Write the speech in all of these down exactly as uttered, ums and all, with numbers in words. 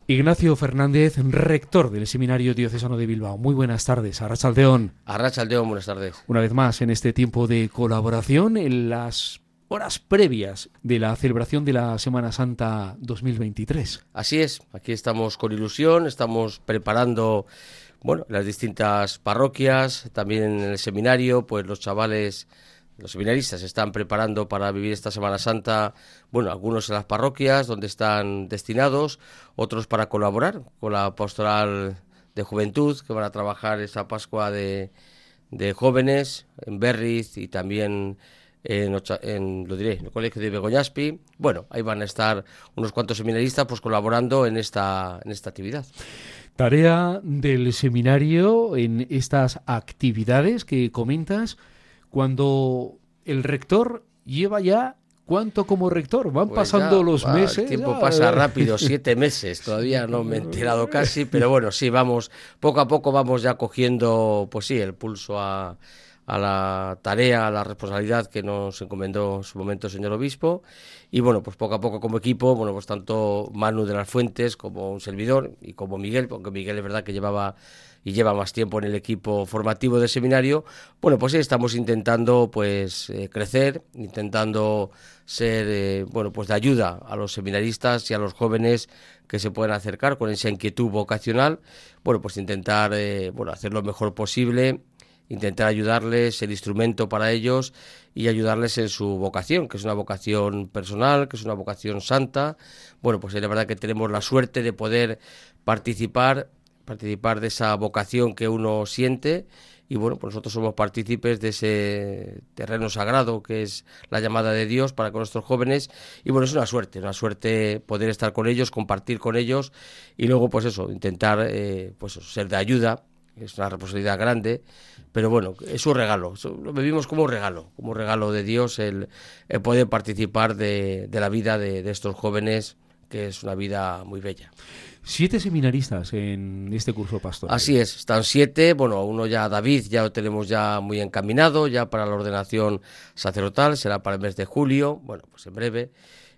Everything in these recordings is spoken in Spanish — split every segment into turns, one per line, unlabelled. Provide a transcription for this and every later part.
Ignacio Fernández, rector del Seminario Diocesano de Bilbao. Muy buenas tardes, Arratsaldeon.
Arratsaldeon, buenas tardes.
Una vez más en este tiempo de colaboración, en las horas previas de la celebración de la Semana Santa dos mil veintitrés.
Así es, aquí estamos con ilusión, estamos preparando, bueno, las distintas parroquias, también en el seminario, pues los chavales, los seminaristas se están preparando para vivir esta Semana Santa, bueno, algunos en las parroquias donde están destinados, otros para colaborar con la pastoral de juventud, que van a trabajar esa Pascua de, de jóvenes en Berriz y también en, en, lo diré, en el colegio de Begoñaspi. Bueno, ahí van a estar unos cuantos seminaristas pues colaborando en esta, en esta actividad.
Tarea del seminario en estas actividades que comentas, cuando el rector lleva ya, ¿cuánto como rector? Van pues pasando ya, los
va,
meses.
El tiempo
ya,
pasa
eh.
rápido, siete meses, todavía no me he enterado casi, pero bueno, sí, vamos, poco a poco vamos ya cogiendo, pues sí, el pulso a, a la tarea, a la responsabilidad que nos encomendó en su momento el señor obispo, y bueno, pues poco a poco como equipo, bueno, pues tanto Manu de las Fuentes como un servidor, y como Miguel, porque Miguel es verdad que llevaba y lleva más tiempo en el equipo formativo del seminario, bueno, pues sí, estamos intentando pues eh, crecer, intentando ser, eh, bueno, pues de ayuda a los seminaristas y a los jóvenes que se puedan acercar con esa inquietud vocacional, bueno, pues intentar, eh, bueno, hacer lo mejor posible, intentar ayudarles, ser instrumento para ellos y ayudarles en su vocación, que es una vocación personal, que es una vocación santa. Bueno, pues es la verdad que tenemos la suerte de poder participar participar de esa vocación que uno siente y bueno, pues nosotros somos partícipes de ese terreno sagrado que es la llamada de Dios para con nuestros jóvenes y bueno, es una suerte, una suerte poder estar con ellos, compartir con ellos y luego pues eso, intentar eh, pues ser de ayuda, es una responsabilidad grande, pero bueno, es un regalo, lo vivimos como un regalo, como un regalo de Dios el, el poder participar de, de la vida de, de estos jóvenes, que es una vida muy bella.
Siete seminaristas en este curso pastoral.
Así es, están siete, bueno, uno ya, David, ya lo tenemos ya muy encaminado, ya para la ordenación sacerdotal, será para el mes de julio, bueno, pues en breve,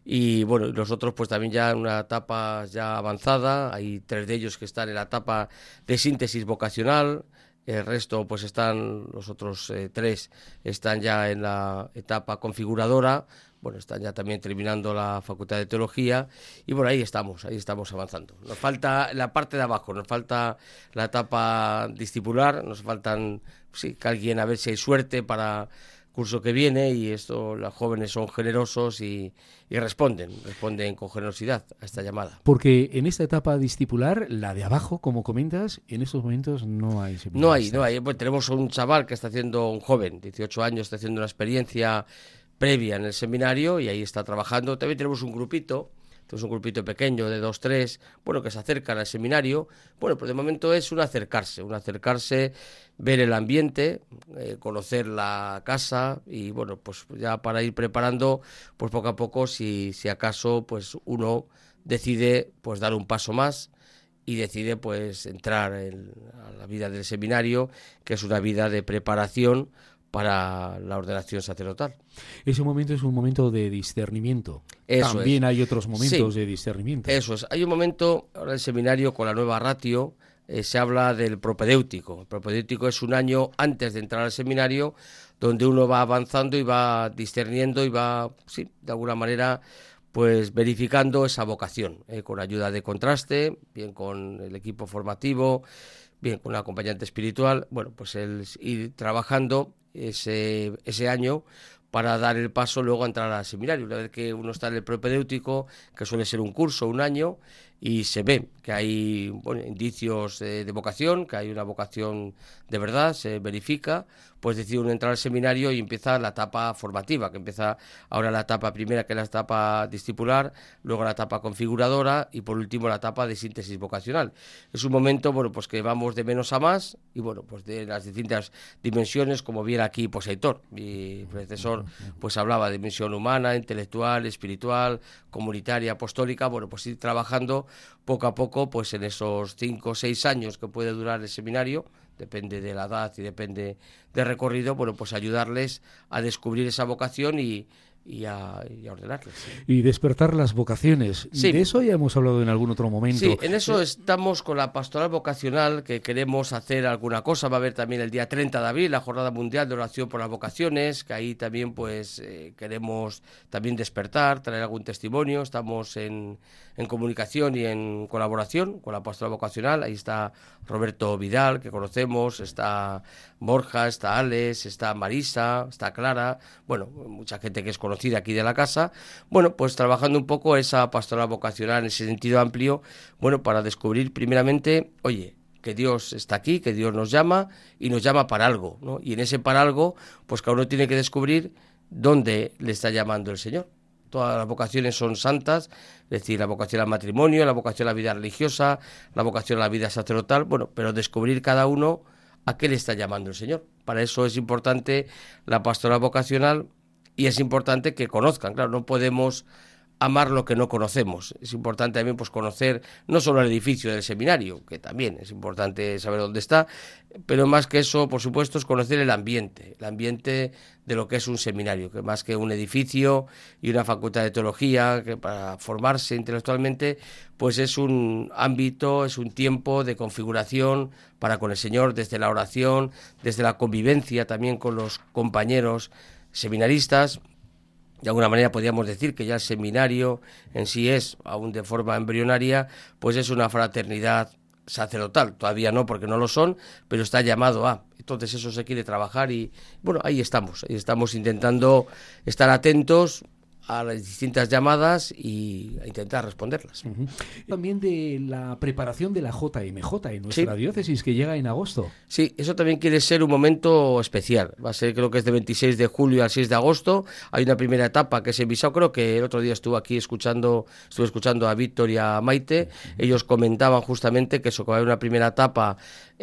y bueno, los otros pues también ya en una etapa ya avanzada, hay tres de ellos que están en la etapa de síntesis vocacional, el resto pues están, los otros eh, tres están ya en la etapa configuradora, bueno, están ya también terminando la Facultad de Teología y bueno, ahí estamos, ahí estamos avanzando. Nos falta la parte de abajo, nos falta la etapa discipular, nos faltan, sí, que alguien a ver si hay suerte para el curso que viene y esto, los jóvenes son generosos y, y responden, responden con generosidad a esta llamada.
Porque en esta etapa discipular, la de abajo, como comentas, en estos momentos no hay seminaristas.
No hay, no hay. Pues tenemos un chaval que está haciendo, un joven, dieciocho años, está haciendo una experiencia previa en el seminario y ahí está trabajando. También tenemos un grupito, tenemos un grupito pequeño de dos, tres, bueno, que se acercan al seminario. Bueno, pues de momento es un acercarse, un acercarse, ver el ambiente, eh, conocer la casa y bueno, pues ya para ir preparando, pues poco a poco, si, si acaso, pues uno decide pues dar un paso más y decide pues entrar en, a la vida del seminario, que es una vida de preparación para la ordenación sacerdotal.
Ese momento es un momento de discernimiento.
Eso
También
es.
hay otros momentos
Sí,
de discernimiento.
Eso es. Hay un momento, ahora en el seminario, con la nueva ratio, eh, se habla del propedéutico. El propedéutico es un año antes de entrar al seminario, donde uno va avanzando y va discerniendo y va, sí, de alguna manera, pues verificando esa vocación, eh, con ayuda de contraste, bien con el equipo formativo, bien con un acompañante espiritual, bueno, pues el ir trabajando ese, ese año para dar el paso luego a entrar al seminario. Una vez que uno está en el propedéutico, que suele ser un curso, un año, y se ve que hay bueno, indicios de, de vocación, que hay una vocación de verdad, se verifica, pues decide uno entrar al seminario y empieza la etapa formativa, que empieza ahora la etapa primera, que es la etapa discipular, luego la etapa configuradora y por último la etapa de síntesis vocacional. Es un momento, bueno, pues que vamos de menos a más y bueno, pues de las distintas dimensiones, como bien aquí pues Aitor, mi predecesor, pues hablaba de dimensión humana, intelectual, espiritual, comunitaria, apostólica, bueno, pues ir trabajando poco a poco, pues en esos cinco o seis años que puede durar el seminario, depende de la edad y depende del recorrido, bueno, pues ayudarles a descubrir esa vocación y, y a, y a ordenarles. Sí.
Y despertar las vocaciones.
Sí.
De eso ya hemos hablado en algún otro momento.
Sí, en eso estamos con la pastoral vocacional, que queremos hacer alguna cosa. Va a haber también el día treinta de abril la Jornada Mundial de Oración por las Vocaciones, que ahí también pues eh, queremos también despertar, traer algún testimonio. Estamos en, en comunicación y en colaboración con la pastoral vocacional. Ahí está Roberto Vidal, que conocemos, está Borja, está Alex, está Marisa, está Clara, bueno, mucha gente que es conocida aquí de la casa. Bueno, pues trabajando un poco esa pastoral vocacional en ese sentido amplio, bueno, para descubrir primeramente, oye, que Dios está aquí, que Dios nos llama y nos llama para algo, ¿no? Y en ese para algo, pues cada uno tiene que descubrir dónde le está llamando el Señor. Todas las vocaciones son santas, es decir, la vocación al matrimonio, la vocación a la vida religiosa, la vocación a la vida sacerdotal, bueno, pero descubrir cada uno a qué le está llamando el Señor. Para eso es importante la pastoral vocacional y es importante que conozcan, claro, no podemos amar lo que no conocemos. Es importante también pues conocer no solo el edificio del seminario, que también es importante saber dónde está, pero más que eso, por supuesto, es conocer el ambiente, el ambiente de lo que es un seminario, que más que un edificio y una facultad de teología, que para formarse intelectualmente, pues es un ámbito, es un tiempo de configuración para con el Señor, desde la oración, desde la convivencia también con los compañeros seminaristas. De alguna manera podríamos decir que ya el seminario en sí es, aún de forma embrionaria, pues es una fraternidad sacerdotal. Todavía no, porque no lo son, pero está llamado a. Entonces eso se quiere trabajar y, bueno, ahí estamos. Ahí estamos intentando estar atentos a las distintas llamadas y a intentar responderlas.
Uh-huh. También de la preparación de la J M J en nuestra
sí.
diócesis, que llega en agosto.
Sí, eso también quiere ser un momento especial. Va a ser, creo que es de veintiséis de julio al seis de agosto. Hay una primera etapa que es en Bisao. Creo que el otro día estuve aquí escuchando, estuve escuchando a Víctor y a Maite. Ellos comentaban justamente que eso, que va a haber una primera etapa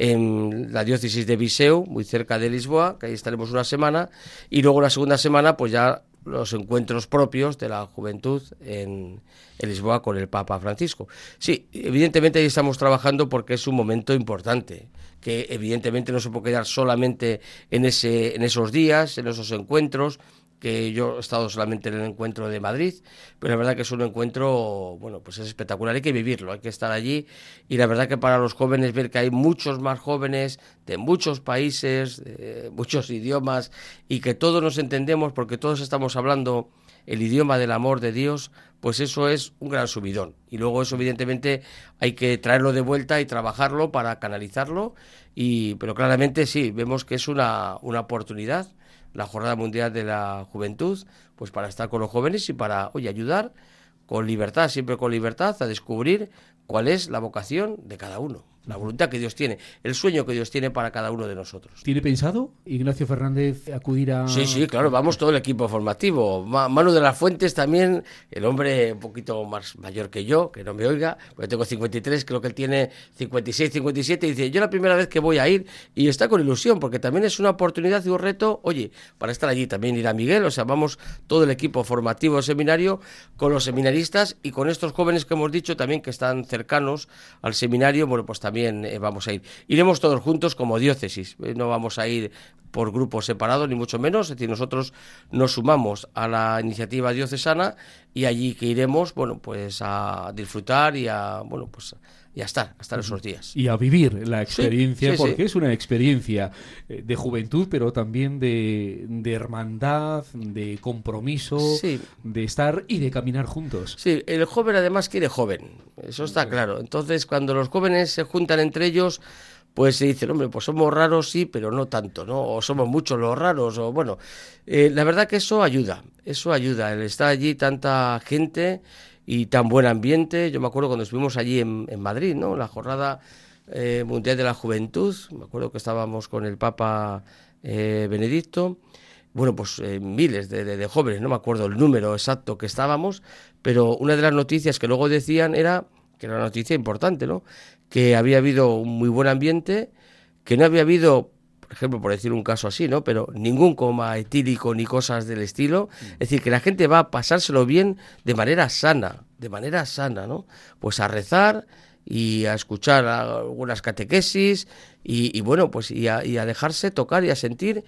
en la diócesis de Viseu, muy cerca de Lisboa, que ahí estaremos una semana, y luego la segunda semana pues ya los encuentros propios de la juventud en, en Lisboa con el Papa Francisco. Sí, evidentemente ahí estamos trabajando porque es un momento importante, que evidentemente no se puede quedar solamente en, ese, en esos días, en esos encuentros, que yo he estado solamente en el encuentro de Madrid, pero la verdad que es un encuentro, bueno, pues es espectacular, hay que vivirlo, hay que estar allí, y la verdad que para los jóvenes ver que hay muchos más jóvenes de muchos países, de muchos idiomas, y que todos nos entendemos porque todos estamos hablando el idioma del amor de Dios, pues eso es un gran subidón. Y luego eso evidentemente hay que traerlo de vuelta y trabajarlo para canalizarlo, y pero claramente sí, vemos que es una, una oportunidad, la Jornada Mundial de la Juventud, pues para estar con los jóvenes y para, oye, ayudar con libertad, siempre con libertad, a descubrir cuál es la vocación de cada uno, la voluntad que Dios tiene, el sueño que Dios tiene para cada uno de nosotros.
¿Tiene pensado Ignacio Fernández acudir a...?
Sí, sí, claro, vamos todo el equipo formativo. Manu de las Fuentes también, el hombre un poquito más mayor que yo, que no me oiga, porque tengo cincuenta y tres, creo que él tiene cincuenta y seis, cincuenta y siete, y dice, yo la primera vez que voy a ir, y está con ilusión, porque también es una oportunidad y un reto, oye, para estar allí también irá Miguel, o sea, vamos todo el equipo formativo del seminario, con los seminaristas y con estos jóvenes que hemos dicho también que están cercanos al seminario, bueno, pues también eh, vamos a ir. Iremos todos juntos como diócesis, eh, no vamos a ir por grupos separados, ni mucho menos, es decir, nosotros nos sumamos a la iniciativa diocesana y allí que iremos, bueno, pues a disfrutar y a, bueno, pues y a estar, a estar esos días.
Y a vivir la experiencia,
sí, sí,
porque
sí.
es una experiencia de juventud, pero también de, de hermandad, de compromiso,
sí.
de estar y de caminar juntos.
Sí, el joven además quiere joven, eso está claro. Entonces, cuando los jóvenes se juntan entre ellos, pues se dicen, hombre, pues somos raros, sí, pero no tanto, ¿no? O somos muchos los raros, o bueno, eh, la verdad que eso ayuda, eso ayuda, el estar allí tanta gente y tan buen ambiente. Yo me acuerdo cuando estuvimos allí en, en Madrid, ¿no? La Jornada eh, Mundial de la Juventud, me acuerdo que estábamos con el Papa eh, Benedicto, bueno, pues eh, miles de, de, de jóvenes, no me acuerdo el número exacto que estábamos, pero una de las noticias que luego decían era, que era una noticia importante, ¿no?, que había habido un muy buen ambiente, que no había habido, por ejemplo, por decir un caso así, ¿no?, pero ningún coma etílico ni cosas del estilo. Es decir, que la gente va a pasárselo bien de manera sana, de manera sana, ¿no? Pues a rezar y a escuchar algunas catequesis y, y bueno, pues y a, y a dejarse tocar y a sentir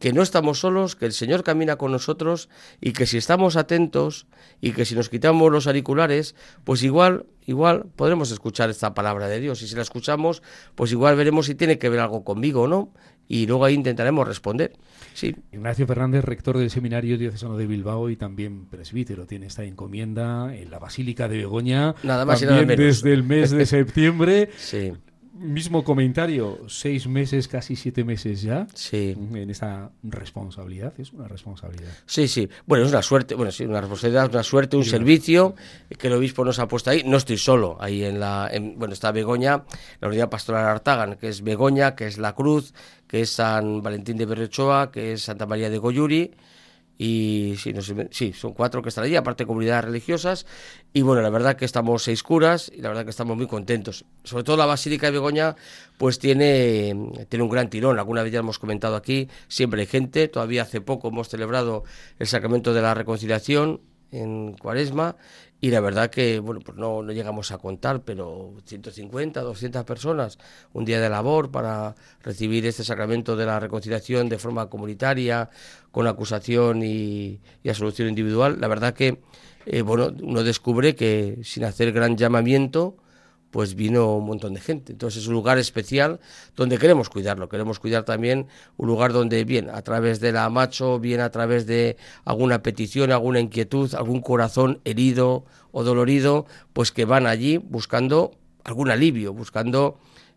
que no estamos solos, que el Señor camina con nosotros y que si estamos atentos y que si nos quitamos los auriculares, pues igual, igual podremos escuchar esta palabra de Dios. Y si la escuchamos, pues igual veremos si tiene que ver algo conmigo o no. Y luego ahí intentaremos responder. Sí.
Ignacio Fernández, rector del Seminario Diocesano de Bilbao y también presbítero, tiene esta encomienda en la Basílica de Begoña.
Nada más
también
y nada menos.
Desde el mes de septiembre.
Sí.
Mismo comentario, seis meses, casi siete meses ya,
sí.
en esta responsabilidad, es una responsabilidad.
Sí, sí, bueno, es una suerte, bueno, sí, una responsabilidad, una suerte, un sí, servicio que el obispo nos ha puesto ahí. No estoy solo, ahí en la, en, bueno, está Begoña, la unidad pastoral Artagan, que es Begoña, que es la Cruz, que es San Valentín de Berrechoa, que es Santa María de Goyuri. Y sí, no sé, sí, son cuatro que están allí, aparte de comunidades religiosas. Y bueno, la verdad que estamos seis curas y la verdad que estamos muy contentos. Sobre todo la Basílica de Begoña, pues tiene, tiene un gran tirón. Alguna vez ya hemos comentado aquí, siempre hay gente. Todavía hace poco hemos celebrado el Sacramento de la Reconciliación en Cuaresma. Y la verdad que, bueno, pues no, no llegamos a contar, pero ciento cincuenta, doscientas personas, un día de labor para recibir este sacramento de la reconciliación de forma comunitaria, con acusación y, y absolución individual. La verdad que, eh, bueno, uno descubre que sin hacer gran llamamiento, pues vino un montón de gente. Entonces es un lugar especial donde queremos cuidarlo. Queremos cuidar también un lugar donde, bien, a través de la Macho, bien a través de alguna petición, alguna inquietud, algún corazón herido o dolorido, pues que van allí buscando algún alivio, buscando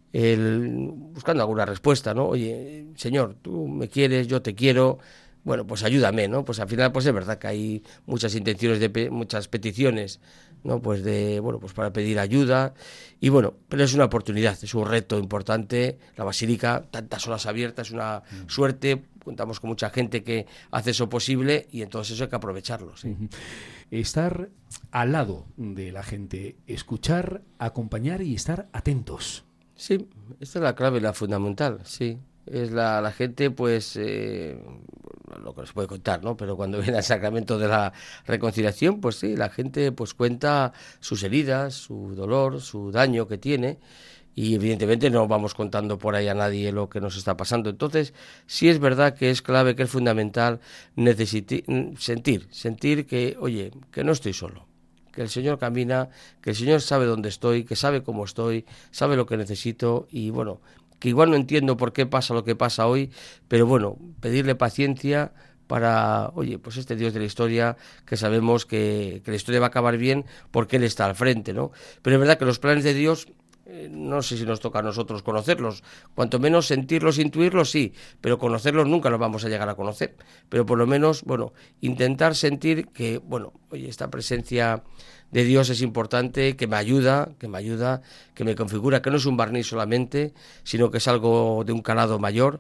el, buscando alguna respuesta, ¿no? Oye, Señor, tú me quieres, yo te quiero. Bueno, pues ayúdame, ¿no? Pues al final, pues es verdad que hay muchas intenciones, de pe- muchas peticiones, ¿no? Pues de, bueno, pues para pedir ayuda. Y bueno, pero es una oportunidad, es un reto importante. La Basílica, tantas horas abiertas, es una mm. suerte. Contamos con mucha gente que hace eso posible y entonces eso hay que aprovecharlo, ¿sí?
Uh-huh. Estar al lado de la gente, escuchar, acompañar y estar atentos.
Sí, esta es la clave, la fundamental, sí. Es la, la gente, pues, eh, lo que les puede contar, ¿no? Pero cuando viene al sacramento de la reconciliación, pues sí, la gente pues cuenta sus heridas, su dolor, su daño que tiene, y evidentemente no vamos contando por ahí a nadie lo que nos está pasando. Entonces, sí es verdad que es clave, que es fundamental necesiti- sentir, sentir que, oye, que no estoy solo, que el Señor camina, que el Señor sabe dónde estoy, que sabe cómo estoy, sabe lo que necesito, y bueno, que igual no entiendo por qué pasa lo que pasa hoy, pero bueno, pedirle paciencia para, oye, pues este Dios de la historia, que sabemos que, que la historia va a acabar bien porque Él está al frente, ¿no? Pero es verdad que los planes de Dios, eh, no sé si nos toca a nosotros conocerlos, cuanto menos sentirlos, intuirlos, sí, pero conocerlos nunca los vamos a llegar a conocer, pero por lo menos, bueno, intentar sentir que, bueno, oye, esta presencia de Dios es importante, que me ayuda, que me ayuda, que me configura, que no es un barniz solamente, sino que es algo de un calado mayor,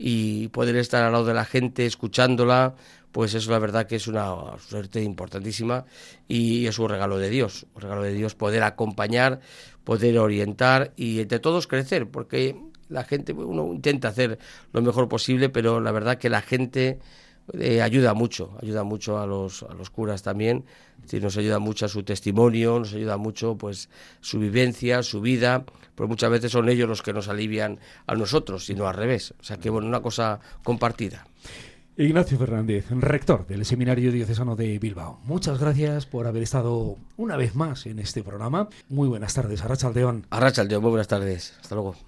y poder estar al lado de la gente, escuchándola, pues eso la verdad que es una suerte importantísima y es un regalo de Dios, un regalo de Dios poder acompañar, poder orientar y entre todos crecer, porque la gente, uno intenta hacer lo mejor posible, pero la verdad que la gente Eh, ayuda mucho, ayuda mucho a los a los curas también, es decir, nos ayuda mucho a su testimonio, nos ayuda mucho pues su vivencia, su vida, pero muchas veces son ellos los que nos alivian a nosotros, y no al revés, o sea que bueno, una cosa compartida.
Ignacio Fernández, rector del Seminario Diocesano de Bilbao, muchas gracias por haber estado una vez más en este programa. Muy buenas tardes, Arratsaldeon.
Arratsaldeon, muy buenas tardes, hasta luego.